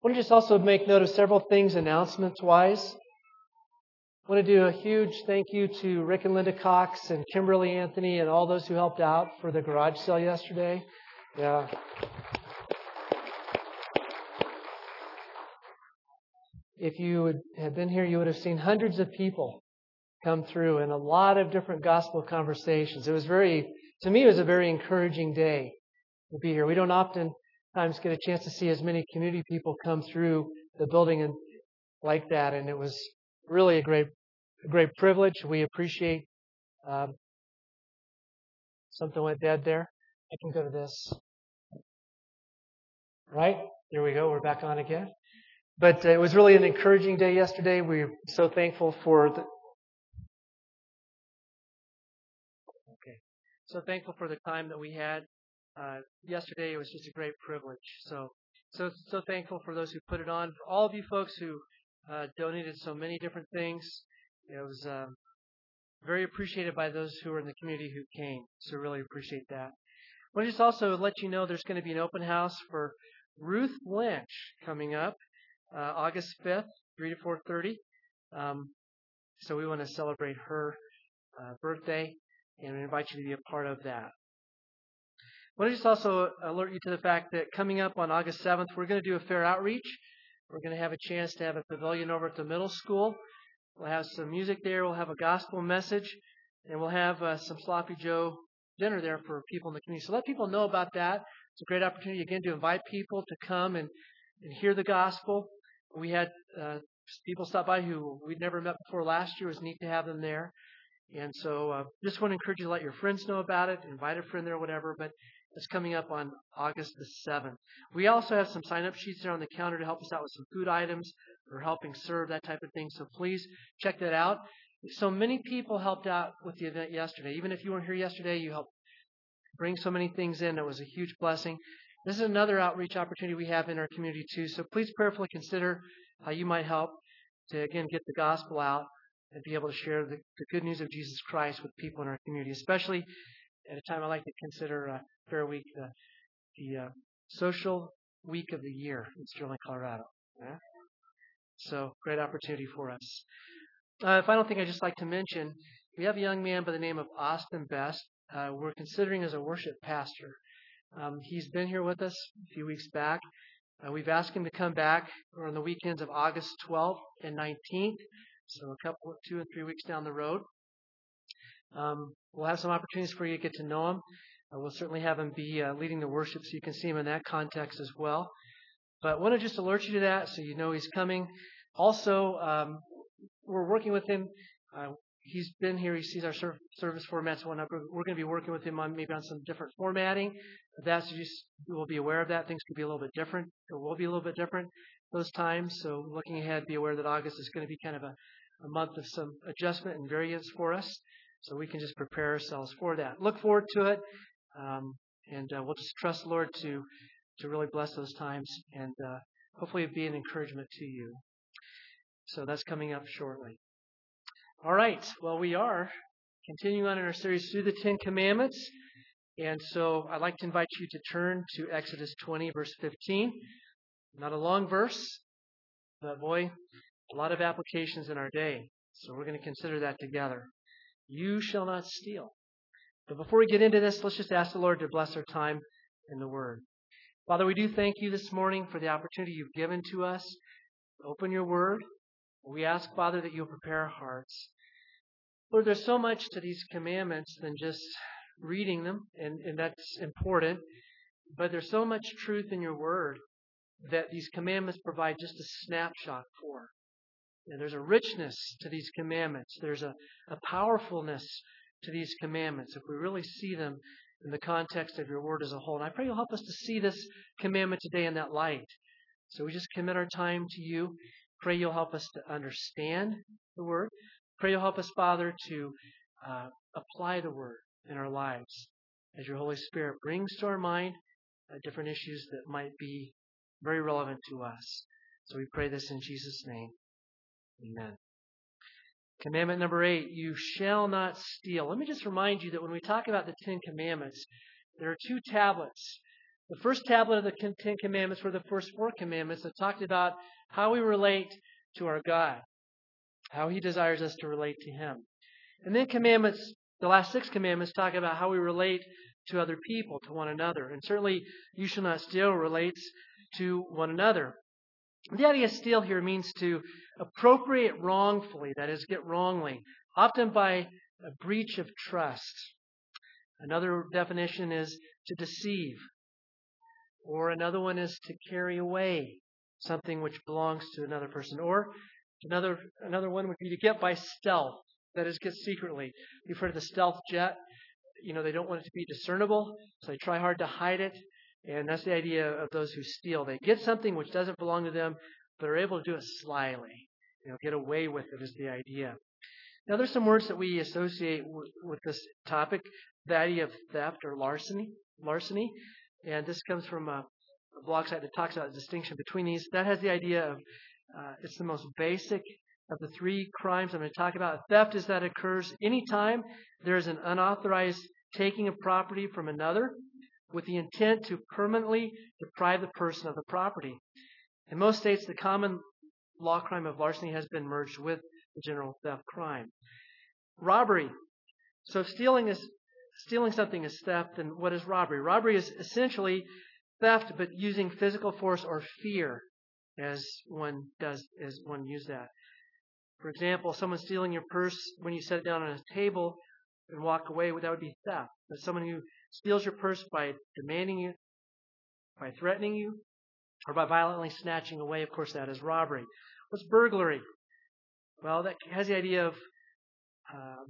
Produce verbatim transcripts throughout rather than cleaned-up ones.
want to just also make note of several things announcements-wise. I want to do a huge thank you to Rick and Linda Cox and Kimberly Anthony and all those who helped out for the garage sale yesterday. Yeah. If you would have been here, you would have seen hundreds of people come through and a lot of different gospel conversations. It was very, to me, it was a very encouraging day to be here. We don't oftentimes get a chance to see as many community people come through the building and like that, and it was really a great, a great privilege. We appreciate. Um, something went dead there. I can go to this. Right? There we go. We're back on again. But uh, it was really an encouraging day yesterday. We're so thankful for the. Okay. So thankful for the time that we had. Uh, yesterday it was just a great privilege. So, so, so thankful for those who put it on. For all of you folks who uh, donated so many different things. It was um, very appreciated by those who were in the community who came. So really appreciate that. I want to just also let you know there's going to be an open house for Ruth Lynch coming up uh, August fifth, three to four thirty. Um, so we want to celebrate her uh, birthday and we invite you to be a part of that. I want to just also alert you to the fact that coming up on August seventh, we're going to do a fair outreach. We're going to have a chance to have a pavilion over at the middle school. We'll have some music there. We'll have a gospel message. And we'll have uh, some Sloppy Joe dinner there for people in the community. So let people know about that. It's a great opportunity, again, to invite people to come and, and hear the gospel. We had uh, people stop by who we'd never met before last year. It was neat to have them there. And so uh, just want to encourage you to let your friends know about it, invite a friend there, whatever. But it's coming up on August the seventh. We also have some sign-up sheets there on the counter to help us out with some food items or helping serve, that type of thing. So please check that out. So many people helped out with the event yesterday. Even if you weren't here yesterday, you helped bring so many things in. It was a huge blessing. This is another outreach opportunity we have in our community too. So please prayerfully consider how you might help to, again, get the gospel out and be able to share the, the good news of Jesus Christ with people in our community, especially at a time I like to consider uh, Fair Week, uh, the uh, social week of the year in Sterling, Colorado. Yeah? So great opportunity for us. Uh, final thing I'd just like to mention, we have a young man by the name of Austin Best. Uh, we're considering as a worship pastor. Um, he's been here with us a few weeks back. Uh, we've asked him to come back on the weekends of August twelfth and nineteenth, so a couple, two and three weeks down the road. Um, we'll have some opportunities for you to get to know him. Uh, we'll certainly have him be uh, leading the worship so you can see him in that context as well. But I want to just alert you to that so you know he's coming. Also, um, we're working with him. Uh, he's been here. He sees our serv- service formats and whatnot. We're, we're going to be working with him on maybe on some different formatting. That's just, we will be aware of that. Things could be a little bit different. It will be a little bit different those times. So looking ahead, be aware that August is going to be kind of a, a month of some adjustment and variance for us. So we can just prepare ourselves for that. Look forward to it. Um, and uh, we'll just trust the Lord to, to really bless those times and uh, hopefully be an encouragement to you. So that's coming up shortly. All right. Well, we are continuing on in our series through the Ten Commandments. And so I'd like to invite you to turn to Exodus twenty, verse fifteen. Not a long verse, but boy, a lot of applications in our day. So we're going to consider that together. You shall not steal. But before we get into this, let's just ask the Lord to bless our time in the Word. Father, we do thank you this morning for the opportunity you've given to us. Open your Word. We ask, Father, that you'll prepare our hearts. Lord, there's so much to these commandments than just reading them, and, and that's important. But there's so much truth in your Word that these commandments provide just a snapshot for. And there's a richness to these commandments. There's a, a powerfulness to these commandments if we really see them in the context of your Word as a whole. And I pray you'll help us to see this commandment today in that light. So we just commit our time to you. Pray you'll help us to understand the Word. Pray you'll help us, Father, to uh, apply the Word in our lives as your Holy Spirit brings to our mind uh, different issues that might be very relevant to us. So we pray this in Jesus' name. Amen. Commandment number eight, you shall not steal. Let me just remind you that when we talk about the Ten Commandments, there are two tablets The first tablet of the Ten Commandments were the first four commandments that talked about how we relate to our God, how He desires us to relate to Him. And then commandments, the last six commandments talk about how we relate to other people, to one another. And certainly, you shall not steal relates to one another. The idea of steal here means to appropriate wrongfully, that is, get wrongly, often by a breach of trust. Another definition is to deceive. Or another one is to carry away something which belongs to another person. Or another another one would be to get by stealth, that is, get secretly. You've heard of the stealth jet. You know, they don't want it to be discernible, so they try hard to hide it. And that's the idea of those who steal. They get something which doesn't belong to them, but are able to do it slyly. You know, get away with it is the idea. Now, there's some words that we associate w- with this topic, the idea of theft or larceny. larceny. And this comes from a, a blog site that talks about the distinction between these. That has the idea of, uh, it's the most basic of the three crimes I'm going to talk about. Theft is that occurs anytime there is an unauthorized taking of property from another with the intent to permanently deprive the person of the property. In most states, the common law crime of larceny has been merged with the general theft crime. Robbery. So if stealing is stealing something is theft, then what is robbery? Robbery is essentially theft, but using physical force or fear as one does, as one use that. For example, someone stealing your purse when you set it down on a table and walk away, that would be theft. But someone who steals your purse by demanding you, by threatening you, or by violently snatching away, of course, that is robbery. What's burglary? Well, that has the idea of um,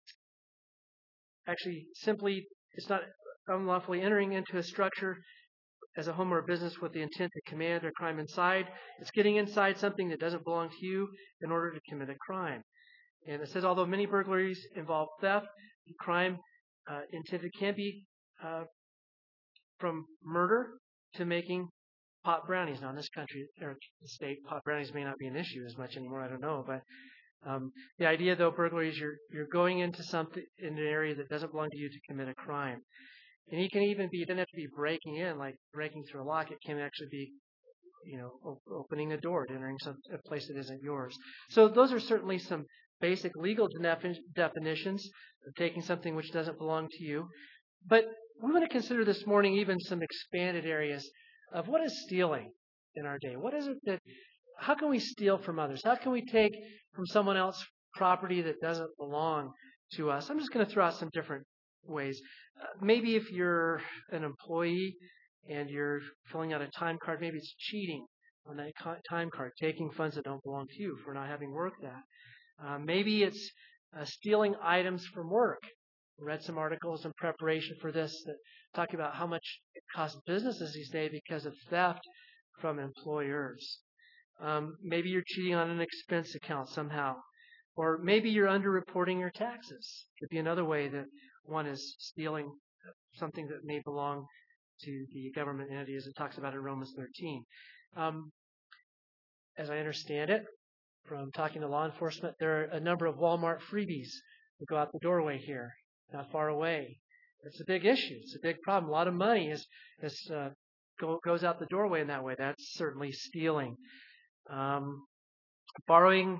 actually simply, it's not unlawfully entering into a structure as a home or a business with the intent to commit a crime inside. It's getting inside something that doesn't belong to you in order to commit a crime. And it says, although many burglaries involve theft, the crime uh, intended can be uh, from murder to making pot brownies. Now, in this country or state, pot brownies may not be an issue as much anymore. I don't know, but um, the idea, though, burglary is you're you're going into something in an area that doesn't belong to you to commit a crime. And it can even be, it doesn't have to be breaking in, like breaking through a lock. It can actually be, you know, op- opening a door, entering some a place that isn't yours. So those are certainly some basic legal defin- definitions of taking something which doesn't belong to you. But we want to consider this morning even some expanded areas of what is stealing in our day. What is it that, how can we steal from others? How can we take from someone else property that doesn't belong to us? I'm just going to throw out some different ways. Uh, maybe if you're an employee and you're filling out a time card, maybe it's cheating on that time card, taking funds that don't belong to you for not having worked that. Uh, maybe it's uh, stealing items from work. I read some articles in preparation for this that talk about how much it costs businesses these days because of theft from employers. Um, maybe you're cheating on an expense account somehow. Or maybe you're underreporting your taxes. Could be another way that one is stealing something that may belong to the government entity, as it talks about in Romans thirteen. Um, as I understand it, from talking to law enforcement, there are a number of Walmart freebies that go out the doorway here, not far away. It's a big issue. It's a big problem. A lot of money is, is uh, go, goes out the doorway in that way. That's certainly stealing. Um, borrowing.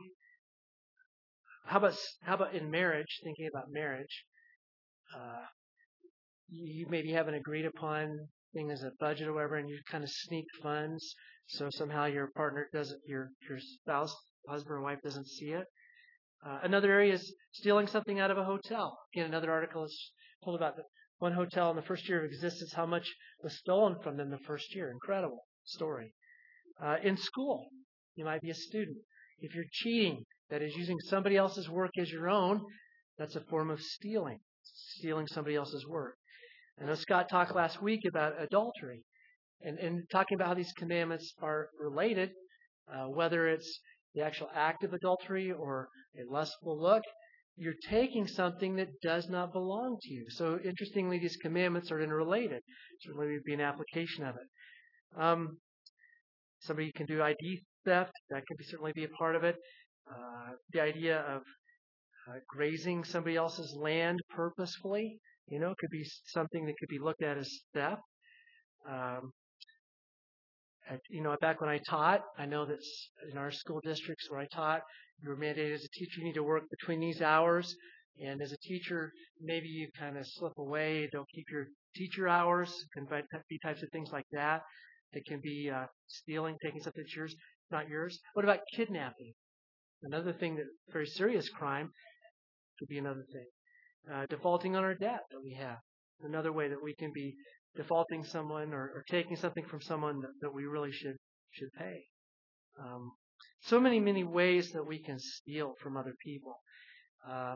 How about how about in marriage? Thinking about marriage, uh, you, you maybe have an agreed upon thing as a budget or whatever, and you kind of sneak funds, so somehow your partner doesn't, your your spouse, husband or wife doesn't see it. Uh, another area is stealing something out of a hotel. Again, another article is told about the one hotel in the first year of existence, how much was stolen from them the first year. Incredible story. Uh, in school, you might be a student. If you're cheating, that is using somebody else's work as your own, that's a form of stealing, stealing somebody else's work. I know Scott talked last week about adultery and, and talking about how these commandments are related, uh, whether it's the actual act of adultery or a lustful look. You're taking something that does not belong to you. So interestingly, these commandments are interrelated. Certainly would be an application of it. Um, somebody can do I D theft. That could be, certainly be a part of it. Uh, the idea of uh, grazing somebody else's land purposefully, you know, could be something that could be looked at as theft. Um, I, you know, back when I taught, I know that in our school districts where I taught, you were mandated as a teacher, you need to work between these hours. And as a teacher, maybe you kind of slip away, don't keep your teacher hours. Can be types of things like that. It can be uh, stealing, taking something that's yours, not yours. What about kidnapping? Another thing that very serious crime could be another thing. Uh, defaulting on our debt that we have. Another way that we can be defaulting someone or, or taking something from someone that, that we really should should pay. Um, so many, many ways that we can steal from other people. Uh,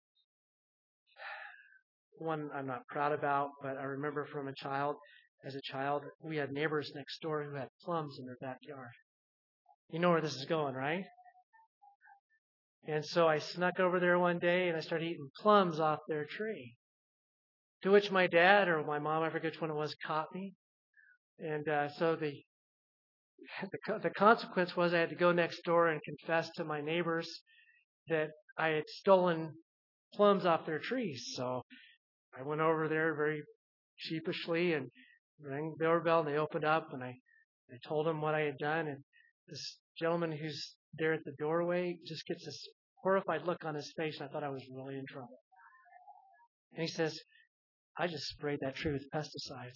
one I'm not proud about, but I remember from a child, as a child, we had neighbors next door who had plums in their backyard. You know where this is going, right? And so I snuck over there one day and I started eating plums off their tree. To which my dad or my mom, I forget which one it was, caught me. And uh, so the, the the consequence was I had to go next door and confess to my neighbors that I had stolen plums off their trees. So I went over there very sheepishly and rang the doorbell, and they opened up, and I, I told them what I had done. And this gentleman who's there at the doorway just gets this horrified look on his face, and I thought I was really in trouble. And he says, I just sprayed that tree with pesticides.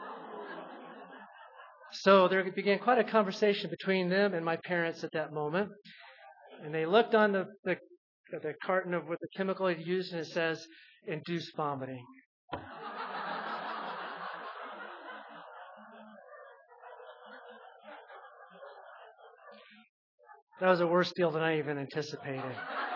So there began quite a conversation between them and my parents at that moment. And they looked on the, the, the carton of what the chemical had used, and it says, induced vomiting. That was a worse deal than I even anticipated.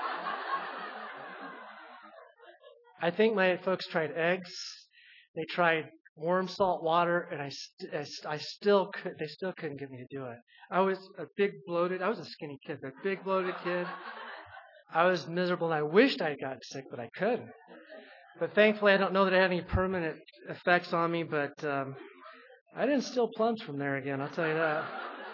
I think my folks tried eggs. They tried warm salt water, and I, st- I, st- I still could. They still couldn't get me to do it. I was a big bloated. I was a skinny kid, but a big bloated kid. I was miserable, and I wished I had gotten sick, but I couldn't. But thankfully, I don't know that it had any permanent effects on me. But um, I didn't steal plums from there again. I'll tell you that.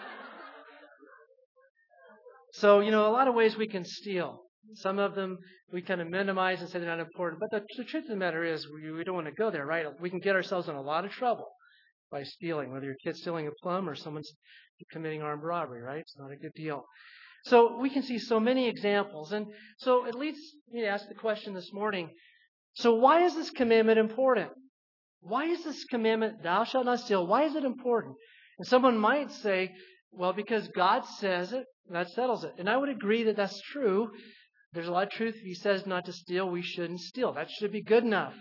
So, you know, a lot of ways we can steal. Some of them we kind of minimize and say they're not important. But the, the truth of the matter is we, we don't want to go there, right? We can get ourselves in a lot of trouble by stealing, whether your kid's stealing a plum or someone's committing armed robbery, right? It's not a good deal. So we can see so many examples. And so it leads me to ask the question this morning, so why is this commandment important? Why is this commandment, thou shalt not steal, why is it important? And someone might say, well, because God says it, that settles it. And I would agree that that's true. There's a lot of truth. If He says not to steal, we shouldn't steal. That should be good enough.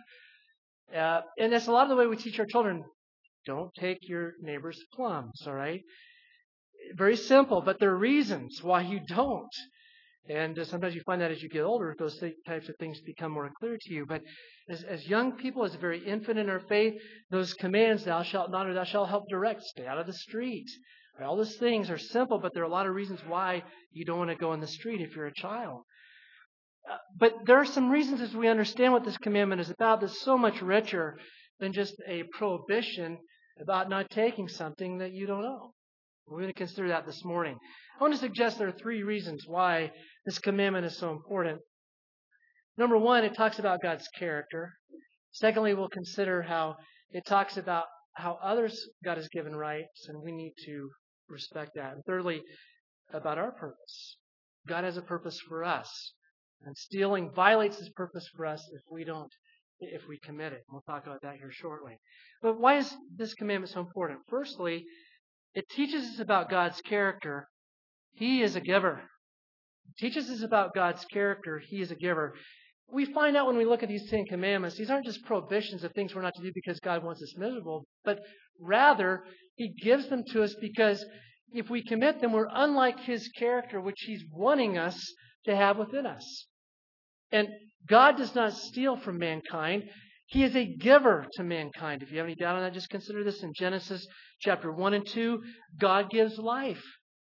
Uh, and that's a lot of the way we teach our children. Don't take your neighbor's plums, all right? Very simple, but there are reasons why you don't. And uh, sometimes you find that as you get older, those th- types of things become more clear to you. But as, as young people, as very infant in our faith, those commands, thou shalt not, or thou shalt help direct, stay out of the street. All those things are simple, but there are a lot of reasons why you don't want to go in the street if you're a child. Uh, but there are some reasons as we understand what this commandment is about that's so much richer than just a prohibition about not taking something that you don't own. We're going to consider that this morning. I want to suggest there are three reasons why this commandment is so important. Number one, it talks about God's character. Secondly, we'll consider how it talks about how others God has given rights, and we need to respect that. And thirdly, about our purpose. God has a purpose for us. And stealing violates His purpose for us if we don't, if we commit it. We'll talk about that here shortly. But why is this commandment so important? Firstly, it teaches us about God's character. He is a giver. It teaches us about God's character. He is a giver. We find out when we look at these Ten Commandments, these aren't just prohibitions of things we're not to do because God wants us miserable, but rather He gives them to us because if we commit them, we're unlike His character, which He's wanting us to have within us. And God does not steal from mankind. He is a giver to mankind. If you have any doubt on that, just consider this in Genesis chapter one and two. God gives life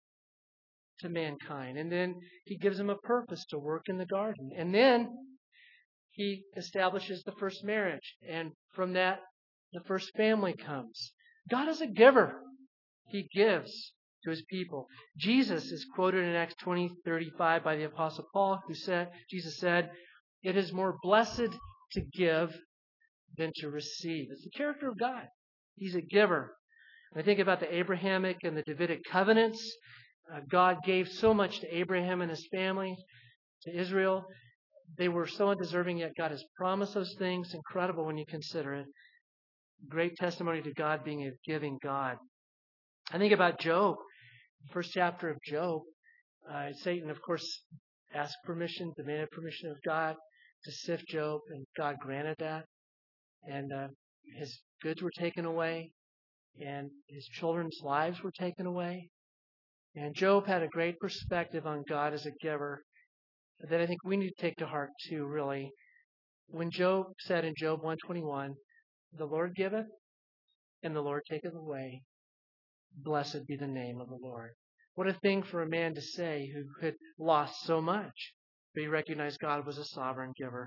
to mankind. And then He gives them a purpose to work in the garden. And then He establishes the first marriage. And from that, the first family comes. God is a giver. He gives to His people. Jesus is quoted in Acts twenty thirty-five by the Apostle Paul, who said, Jesus said, it is more blessed to give than to receive. It's the character of God. He's a giver. And I think about the Abrahamic and the Davidic covenants. Uh, God gave so much to Abraham and his family, to Israel. They were so undeserving, yet God has promised those things. Incredible when you consider it. Great testimony to God being a giving God. I think about Job, the first chapter of Job. Uh, Satan, of course, asked permission, demanded permission of God to sift Job, and God granted that. And uh, his goods were taken away, and his children's lives were taken away. And Job had a great perspective on God as a giver that I think we need to take to heart too, really. When Job said in Job one twenty-one, "The Lord giveth, and the Lord taketh away. Blessed be the name of the Lord." What a thing for a man to say who had lost so much, but he recognized God was a sovereign giver.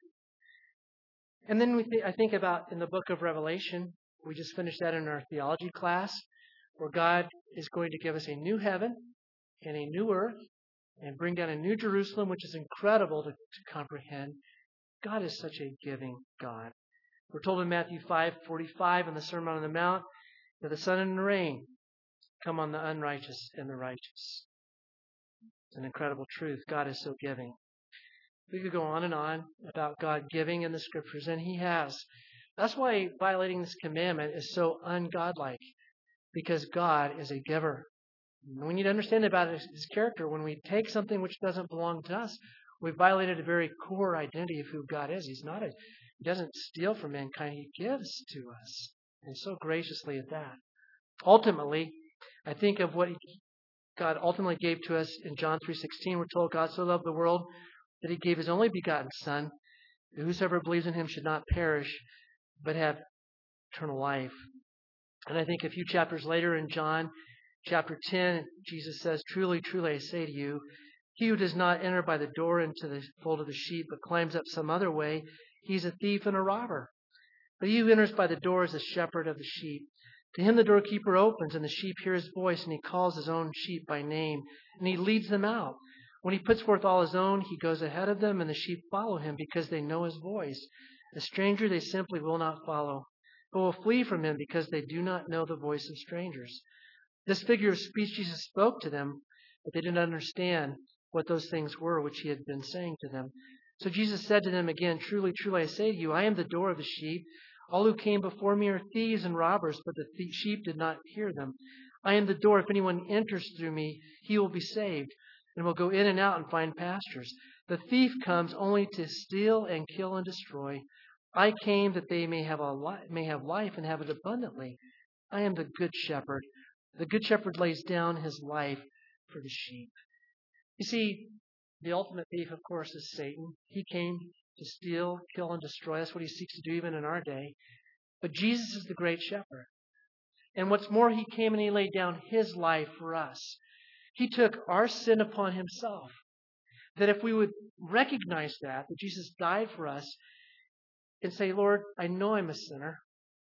And then we th- I think about in the book of Revelation, we just finished that in our theology class, where God is going to give us a new heaven and a new earth and bring down a new Jerusalem, which is incredible to, to comprehend. God is such a giving God. We're told in Matthew five forty-five in the Sermon on the Mount that the sun and the rain come on the unrighteous and the righteous. It's an incredible truth. God is so giving. We could go on and on about God giving in the Scriptures, and He has. That's why violating this commandment is so ungodlike, because God is a giver. And we need to understand about His character. When we take something which doesn't belong to us, we've violated a very core identity of who God is. He's not a, He doesn't steal from mankind. He gives to us, and so graciously at that. Ultimately, I think of what God ultimately gave to us in John three sixteen. We're told God so loved the world that He gave His only begotten Son, that whosoever believes in Him should not perish, but have eternal life. And I think a few chapters later in John chapter ten, Jesus says, "Truly, truly, I say to you, he who does not enter by the door into the fold of the sheep, but climbs up some other way, he's a thief and a robber. But he who enters by the door is the shepherd of the sheep. To him the doorkeeper opens, and the sheep hear his voice, and he calls his own sheep by name, and he leads them out. When he puts forth all his own, he goes ahead of them, and the sheep follow him because they know his voice. A stranger they simply will not follow, but will flee from him because they do not know the voice of strangers." This figure of speech Jesus spoke to them, but they didn't understand what those things were which he had been saying to them. So Jesus said to them again, "Truly, truly, I say to you, I am the door of the sheep. All who came before me are thieves and robbers, but the th- sheep did not hear them. I am the door. If anyone enters through me, he will be saved, and will go in and out and find pastures. The thief comes only to steal and kill and destroy. I came that they may have a li- may have life and have it abundantly. I am the good shepherd. The good shepherd lays down his life for the sheep." You see, the ultimate thief, of course, is Satan. He came to steal, kill, and destroy. That's what he seeks to do even in our day. But Jesus is the great shepherd. And what's more, he came and he laid down his life for us. He took our sin upon himself. That if we would recognize that, that Jesus died for us, and say, "Lord, I know I'm a sinner.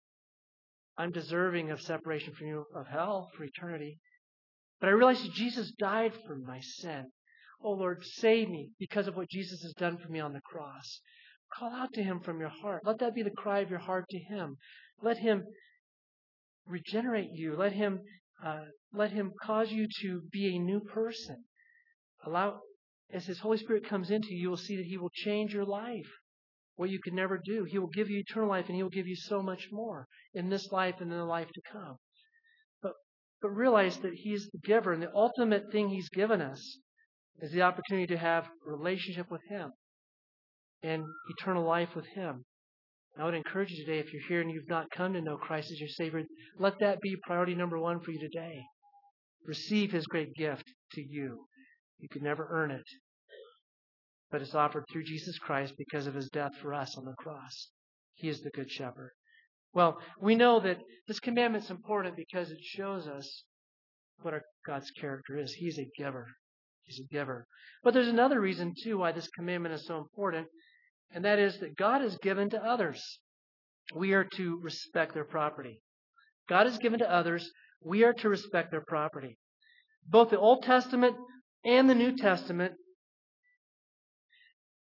I'm deserving of separation from you, of hell for eternity. But I realize that Jesus died for my sin. Oh, Lord, save me because of what Jesus has done for me on the cross." Call out to him from your heart. Let that be the cry of your heart to him. Let him regenerate you. Let him, uh, let him cause you to be a new person. Allow, as his Holy Spirit comes into you, you will see that he will change your life. What you could never do. He will give you eternal life, and he will give you so much more in this life and in the life to come. But, but realize that he is the giver, and the ultimate thing he's given us is the opportunity to have a relationship with him and eternal life with him. I would encourage you today, if you're here and you've not come to know Christ as your Savior, let that be priority number one for you today. Receive his great gift to you. You could never earn it, but it's offered through Jesus Christ because of his death for us on the cross. He is the good shepherd. Well, we know that this commandment is important because it shows us what our God's character is. He's a giver. He's a giver. But there's another reason, too, why this commandment is so important, and that is that God has given to others. We are to respect their property. God has given to others. We are to respect their property. Both the Old Testament and the New Testament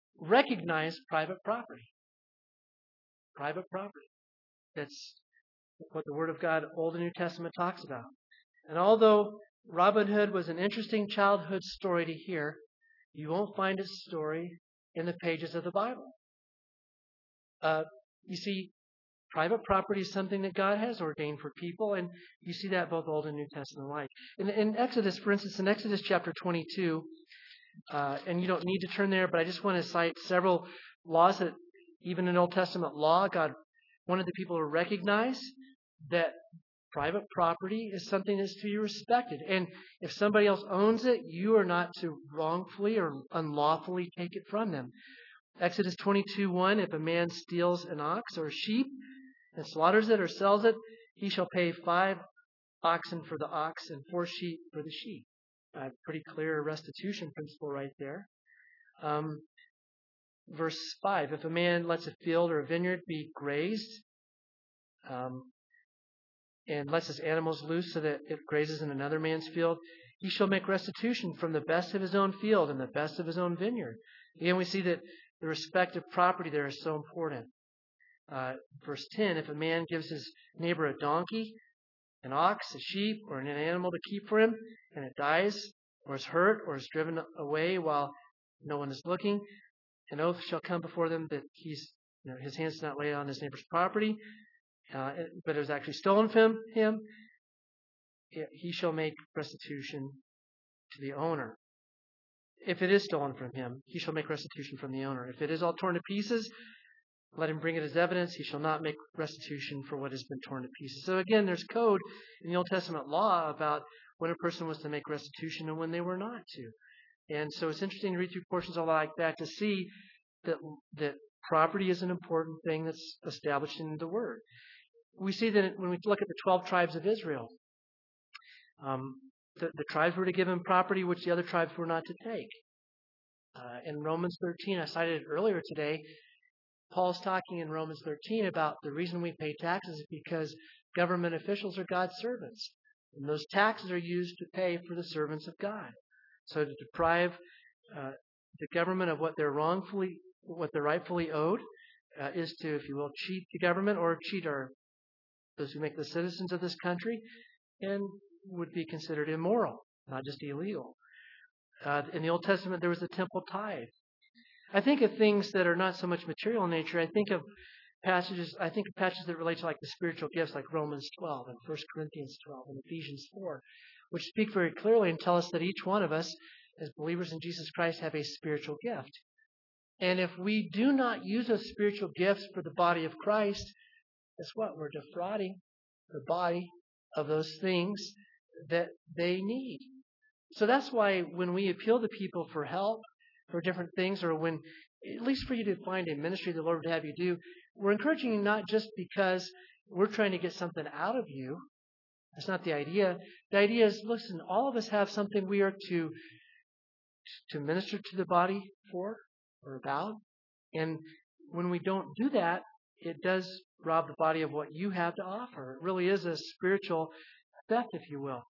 recognize private property. Private property. That's what the Word of God, Old and New Testament, talks about. And although Robin Hood was an interesting childhood story to hear, you won't find its story in the pages of the Bible. Uh, you see, private property is something that God has ordained for people, and you see that both Old and New Testament alike. In, in Exodus, for instance, in Exodus chapter twenty-two, uh, and you don't need to turn there, but I just want to cite several laws that even in Old Testament law, God wanted the people to recognize that private property is something that's to be respected. And if somebody else owns it, you are not to wrongfully or unlawfully take it from them. Exodus twenty-two one, if a man steals an ox or a sheep and slaughters it or sells it, he shall pay five oxen for the ox and four sheep for the sheep. Uh, pretty clear restitution principle right there. Um, verse five, if a man lets a field or a vineyard be grazed, um, and lets his animals loose so that it grazes in another man's field, he shall make restitution from the best of his own field and the best of his own vineyard. Again, we see that the respect of property there is so important. Uh, verse ten, if a man gives his neighbor a donkey, an ox, a sheep, or an animal to keep for him, and it dies, or is hurt, or is driven away while no one is looking, an oath shall come before them that he's, you know, his hands not laid on his neighbor's property, uh, but it was actually stolen from him. He shall make restitution to the owner. If it is stolen from him, he shall make restitution from the owner. If it is all torn to pieces, let him bring it as evidence. He shall not make restitution for what has been torn to pieces. So again, there's code in the Old Testament law about when a person was to make restitution and when they were not to. And so it's interesting to read through portions all like that to see that that property is an important thing that's established in the Word. We see that when we look at the twelve tribes of Israel, um, the, the tribes were to give them property which the other tribes were not to take. Uh, in Romans thirteen, I cited it earlier today, Paul's talking in Romans thirteen about the reason we pay taxes is because government officials are God's servants. And those taxes are used to pay for the servants of God. So to deprive uh, the government of what they're wrongfully, what they're rightfully owed, uh, is to, if you will, cheat the government or cheat our those who make the citizens of this country, and would be considered immoral, not just illegal. Uh, in the Old Testament, there was the temple tithe. I think of things that are not so much material in nature. I think of passages. I think of passages that relate to like the spiritual gifts, like Romans twelve and First Corinthians twelve and Ephesians four, which speak very clearly and tell us that each one of us, as believers in Jesus Christ, have a spiritual gift. And if we do not use those spiritual gifts for the body of Christ, guess what? We're defrauding the body of those things that they need. So that's why when we appeal to people for help, for different things, or when, at least for you to find a ministry the Lord would have you do, we're encouraging you not just because we're trying to get something out of you. That's not the idea. The idea is, listen, all of us have something we are to to minister to the body for or about. And when we don't do that, it does rob the body of what you have to offer. It really is a spiritual theft, if you will.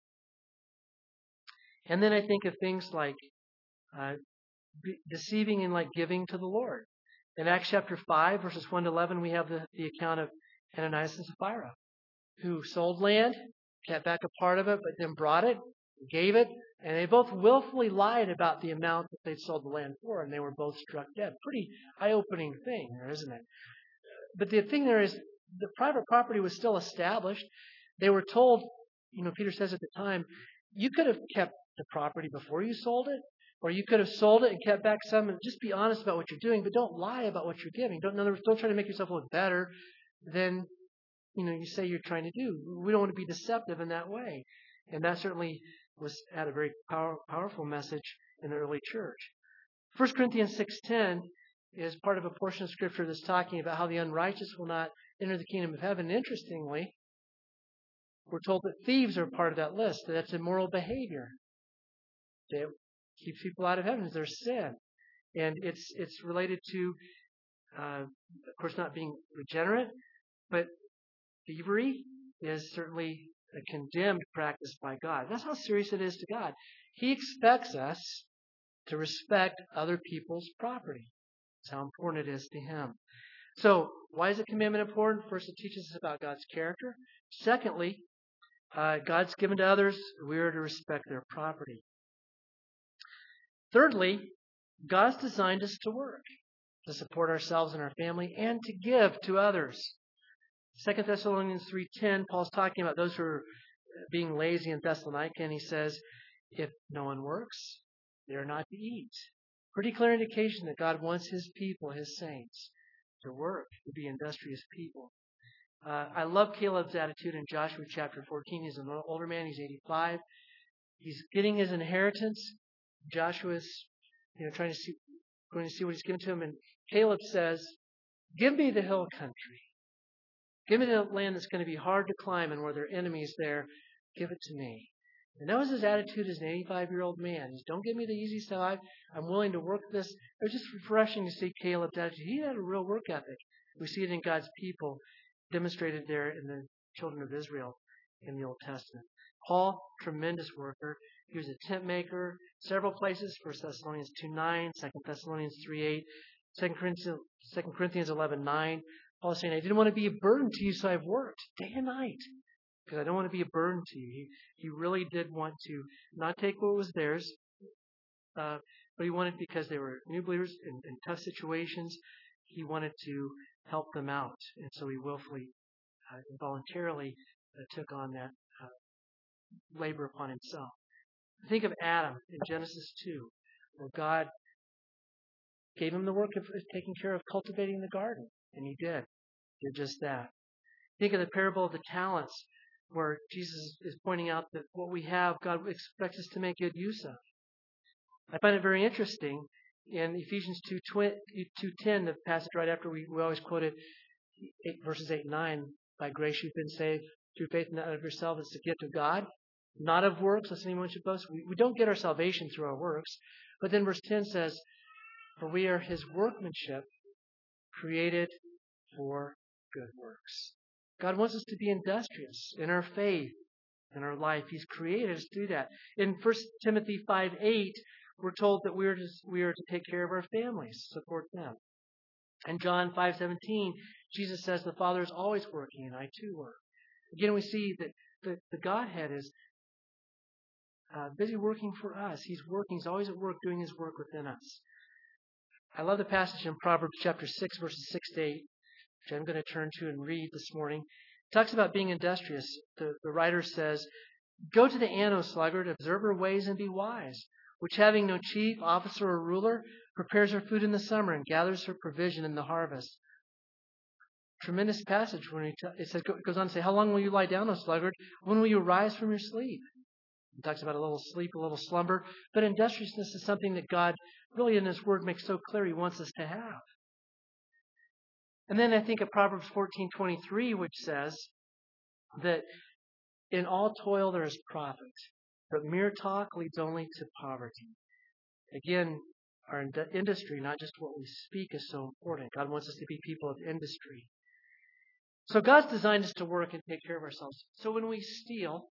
And then I think of things like uh, deceiving and like giving to the Lord. In Acts chapter five, verses one to eleven, we have the, the account of Ananias and Sapphira, who sold land, kept back a part of it, but then brought it, gave it, and they both willfully lied about the amount that they'd sold the land for, and they were both struck dead. Pretty eye-opening thing there, isn't it? But the thing there is, the private property was still established. They were told, you know, Peter says at the time, you could have kept the property before you sold it, or you could have sold it and kept back some, and just be honest about what you're doing, but don't lie about what you're giving. Don't, in other words, don't try to make yourself look better than, you know, you say you're trying to do. We don't want to be deceptive in that way. And that certainly was had a very power, powerful message in the early church. First Corinthians six ten is part of a portion of Scripture that's talking about how the unrighteous will not enter the kingdom of heaven. Interestingly, we're told that thieves are part of that list. That that's immoral behavior. It keeps people out of heaven. It's their sin. And it's it's related to, uh, of course, not being regenerate, but thievery is certainly a condemned practice by God. That's how serious it is to God. He expects us to respect other people's property. That's how important it is to Him. So why is the commandment important? First, it teaches us about God's character. Secondly, uh, God's given to others. We are to respect their property. Thirdly, God's designed us to work, to support ourselves and our family, and to give to others. Second Thessalonians three ten, Paul's talking about those who are being lazy in Thessalonica, and he says, if no one works, they are not to eat. Pretty clear indication that God wants His people, His saints, to work, to be industrious people. Uh, I love Caleb's attitude in Joshua chapter fourteen. He's an older man. He's eighty-five. He's getting his inheritance. Joshua's, you know, trying to see, going to see what he's given to him. And Caleb says, give me the hill country. Give me the land that's going to be hard to climb and where there are enemies there. Give it to me. And that was his attitude as an eighty-five-year-old man. He's, don't give me the easy stuff. I'm willing to work this. It was just refreshing to see Caleb's attitude. He had a real work ethic. We see it in God's people demonstrated there in the children of Israel in the Old Testament. Paul, tremendous worker. He was a tent maker, several places. First Thessalonians two nine, Second Thessalonians three eight, Second Corinthians eleven nine. Paul is saying, I didn't want to be a burden to you, so I've worked day and night because I don't want to be a burden to you. He, he really did want to not take what was theirs, uh, but he wanted, because they were new believers in, in tough situations, he wanted to help them out. And so he willfully uh, and voluntarily uh, took on that uh, labor upon himself. Think of Adam in Genesis two, where God gave him the work of taking care of cultivating the garden, and he did. He did just that. Think of the parable of the talents, where Jesus is pointing out that what we have, God expects us to make good use of. I find it very interesting in Ephesians two ten, the passage right after we, we always quote it, eight, verses eight and nine, by grace you've been saved through faith, not of yourself. It's the gift of God, not of works, lest anyone should boast. We, we don't get our salvation through our works. But then verse ten says, for we are His workmanship, created for good works. God wants us to be industrious in our faith, in our life. He's created us to do that. In First Timothy five eight, we're told that we are to, we are to take care of our families, support them. In John five seventeen, Jesus says the Father is always working, and I too work. Again, we see that the, the Godhead is uh, busy working for us. He's working. He's always at work doing His work within us. I love the passage in Proverbs chapter six, verses six to eight, which I'm going to turn to and read this morning. It talks about being industrious. The, the writer says, go to the ant, O sluggard, observe her ways and be wise, which having no chief, officer, or ruler, prepares her food in the summer and gathers her provision in the harvest. Tremendous passage when it, it says, it goes on to say, how long will you lie down, O sluggard? When will you rise from your sleep? It talks about a little sleep, a little slumber. But industriousness is something that God really in His Word makes so clear He wants us to have. And then I think of Proverbs fourteen twenty-three, which says that in all toil there is profit, but mere talk leads only to poverty. Again, our ind- industry, not just what we speak, is so important. God wants us to be people of industry. So God's designed us to work and take care of ourselves. So when we steal,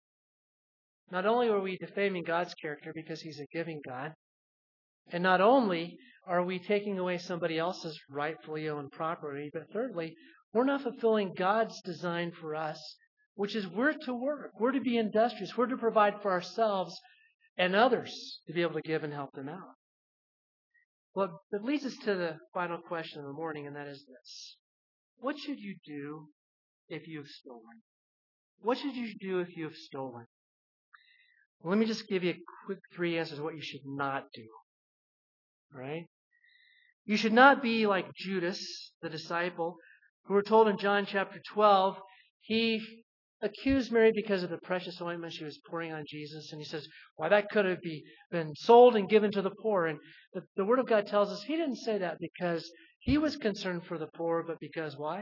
not only are we defaming God's character because He's a giving God, and not only are we taking away somebody else's rightfully owned property, but thirdly, we're not fulfilling God's design for us, which is we're to work. We're to be industrious. We're to provide for ourselves and others to be able to give and help them out. Well, it leads us to the final question of the morning, and that is this. What should you do if you have stolen? What should you do if you have stolen? Well, let me just give you a quick three answers of what you should not do. All right? You should not be like Judas, the disciple, who we're told in John chapter twelve, he accused Mary because of the precious ointment she was pouring on Jesus. And he says, why, that could have be, been sold and given to the poor. And the, the Word of God tells us he didn't say that because he was concerned for the poor, but because why?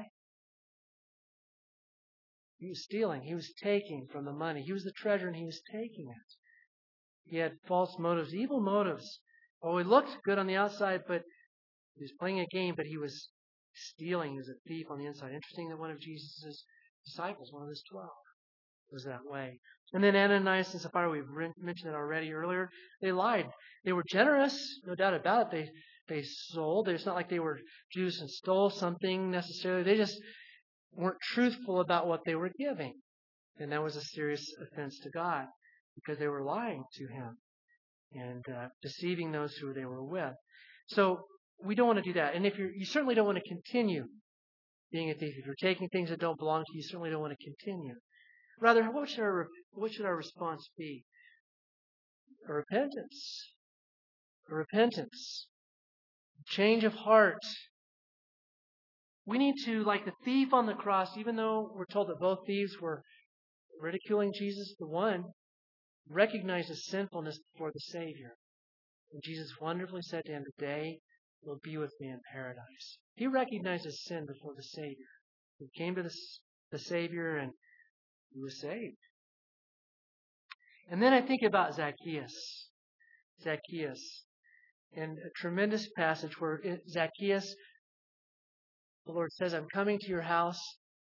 He was stealing. He was taking from the money. He was the treasure and he was taking it. He had false motives, evil motives. Oh, he looked good on the outside, but he was playing a game, but he was stealing. He was a thief on the inside. Interesting that one of Jesus' disciples, one of his twelve, was that way. And then Ananias and Sapphira, we've mentioned it already earlier, they lied. They were generous, no doubt about it. They they sold. It's not like they were Jews and stole something necessarily. They just weren't truthful about what they were giving. And that was a serious offense to God because they were lying to Him and uh, deceiving those who they were with. So we don't want to do that. And if you're, you certainly don't want to continue being a thief. If you're taking things that don't belong to you, you certainly don't want to continue. Rather, what should our, what should our response be? A repentance. A repentance. Change of heart. We need to, like the thief on the cross, even though we're told that both thieves were ridiculing Jesus, the one recognized his sinfulness before the Savior. And Jesus wonderfully said to him, "Today you'll be with me in paradise." He recognized his sin before the Savior. He came to the, the Savior and he was saved. And then I think about Zacchaeus. Zacchaeus. And a tremendous passage where it, Zacchaeus, the Lord says, "I'm coming to your house."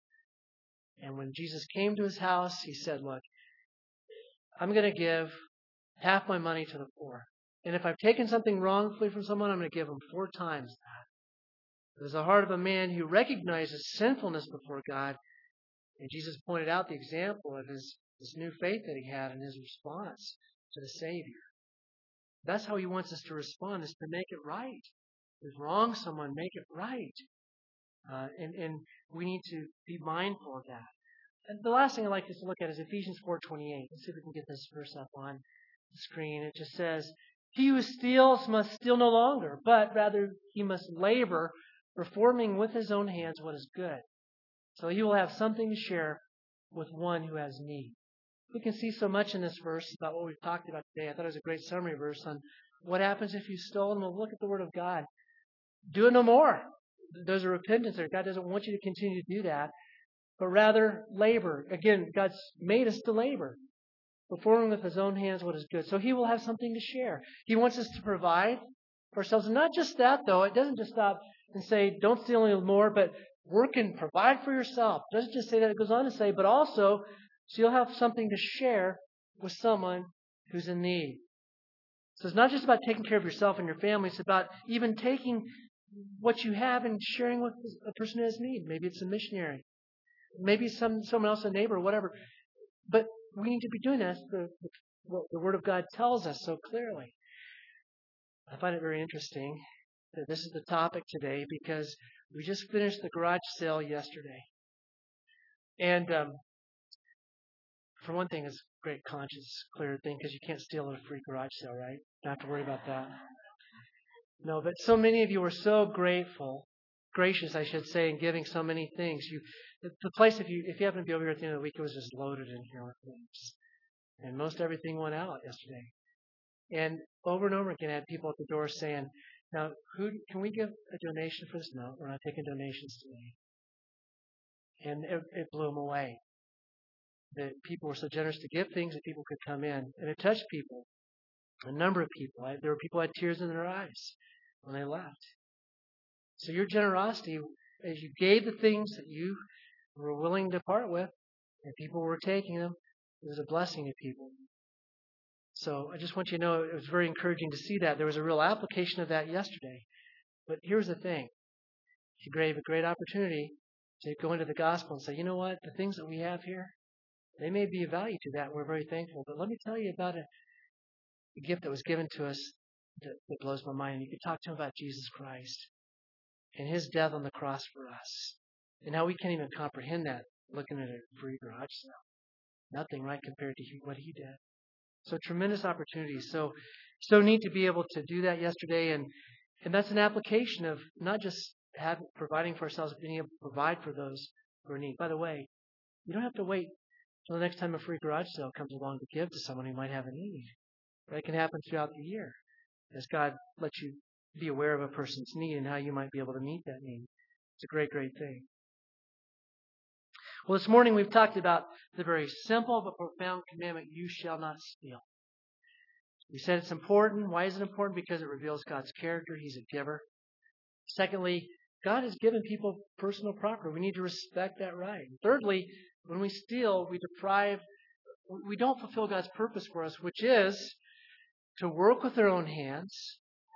And when Jesus came to his house, he said, "Look, I'm going to give half my money to the poor. And if I've taken something wrongfully from someone, I'm going to give them four times that." It was the heart of a man who recognized his sinfulness before God. And Jesus pointed out the example of his, his new faith that he had in his response to the Savior. That's how he wants us to respond, is to make it right. If we wrong someone, make it right. Uh, and, and we need to be mindful of that. And the last thing I'd like us to look at is Ephesians four twenty-eight. Let's see if we can get this verse up on the screen. It just says, "He who steals must steal no longer, but rather he must labor, performing with his own hands what is good. So he will have something to share with one who has need." We can see so much in this verse about what we've talked about today. I thought it was a great summary verse on what happens if you've stolen. Well, look at the Word of God. Do it no more. There's a repentance there. God doesn't want you to continue to do that, but rather labor. Again, God's made us to labor, performing with his own hands what is good. So he will have something to share. He wants us to provide for ourselves. And not just that, though. It doesn't just stop and say, don't steal anymore, but work and provide for yourself. It doesn't just say that. It goes on to say, but also, so you'll have something to share with someone who's in need. So it's not just about taking care of yourself and your family. It's about even taking what you have and sharing with a person who has need. Maybe it's a missionary. Maybe some someone else, a neighbor, or whatever. But we need to be doing that. The, the, what the Word of God tells us so clearly. I find it very interesting that this is the topic today because we just finished the garage sale yesterday. And um, for one thing, it's a great conscience clear thing because you can't steal at a free garage sale, right? Don't have to worry about that. No, but so many of you were so grateful, gracious, I should say, in giving so many things. You, the, the place, if you if you happen to be over here at the end of the week, it was just loaded in here with things, and most everything went out yesterday. And over and over again, I had people at the door saying, "Now, who can we give a donation for this?" "No, we're not taking donations today." And it, it blew them away. That people were so generous to give things that people could come in, and it touched people. A number of people. I, there were people who had tears in their eyes when they left. So your generosity, as you gave the things that you were willing to part with, and people were taking them, it was a blessing to people. So I just want you to know it was very encouraging to see that. There was a real application of that yesterday. But here's the thing. You gave a great opportunity to go into the gospel and say, you know what, the things that we have here, they may be of value to that, and we're very thankful. But let me tell you about a, a gift that was given to us that, that blows my mind. And you could talk to him about Jesus Christ and his death on the cross for us. And how we can't even comprehend that looking at a free garage sale. Nothing, right, compared to what he did. So tremendous opportunities. So so neat to be able to do that yesterday. And, and that's an application of not just having, providing for ourselves, but being able to provide for those who are in need. By the way, you don't have to wait until the next time a free garage sale comes along to give to someone who might have a need. That can happen throughout the year as God lets you be aware of a person's need and how you might be able to meet that need. It's a great, great thing. Well, this morning we've talked about the very simple but profound commandment, you shall not steal. We said it's important. Why is it important? Because it reveals God's character. He's a giver. Secondly, God has given people personal property. We need to respect that right. And thirdly, when we steal, we deprive, we don't fulfill God's purpose for us, which is to work with our own hands,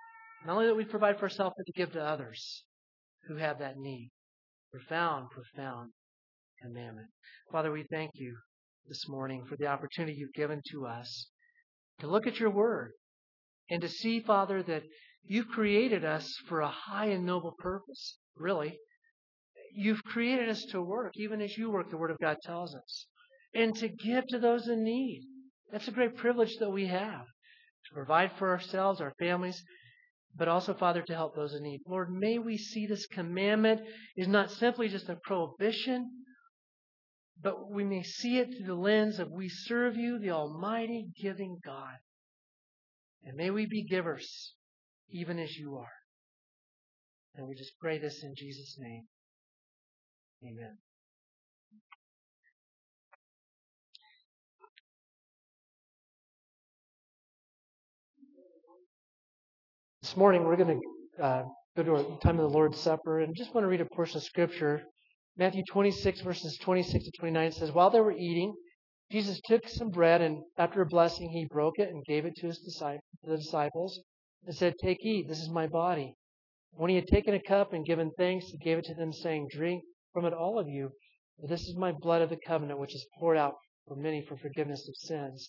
Not only that we provide for ourselves, but to give to others who have that need. Profound, profound commandment. Father, we thank you this morning for the opportunity you've given to us to look at your word and to see, Father, that you've created us for a high and noble purpose, really. You've created us to work, even as you work, the Word of God tells us, and to give to those in need. That's a great privilege that we have, to provide for ourselves, our families, but also, Father, to help those in need. Lord, may we see this commandment is not simply just a prohibition, but we may see it through the lens of we serve you, the Almighty giving God. And may we be givers, even as you are. And we just pray this in Jesus' name. Amen. This morning we're going to uh, go to our time of the Lord's Supper, and just want to read a portion of Scripture. Matthew twenty-six, verses twenty-six to twenty-nine says, "While they were eating, Jesus took some bread, and after a blessing, he broke it and gave it to his disciples, the disciples, and said, 'Take, eat, this is my body.' When he had taken a cup and given thanks, he gave it to them, saying, 'Drink from it, all of you, for this is my blood of the covenant, which is poured out for many for forgiveness of sins.'"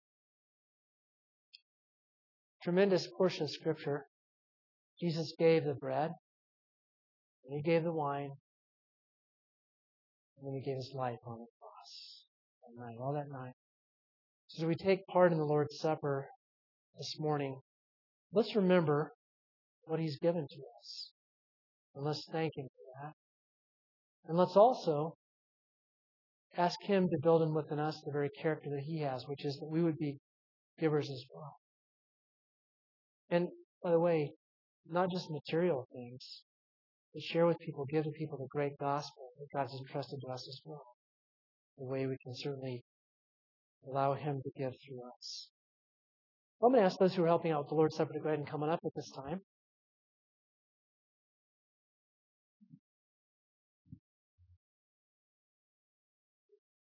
Tremendous portion of Scripture. Jesus gave the bread, and he gave the wine, and then he gave his life on the cross. That night, all that night. So as we take part in the Lord's Supper this morning, let's remember what he's given to us. And let's thank him for that. And let's also ask him to build in within us the very character that he has, which is that we would be givers as well. And by the way, not just material things, but share with people, give to people the great gospel that God has entrusted to us as well. The way we can certainly allow him to give through us. I'm going to ask those who are helping out with the Lord's Supper to go ahead and come on up at this time.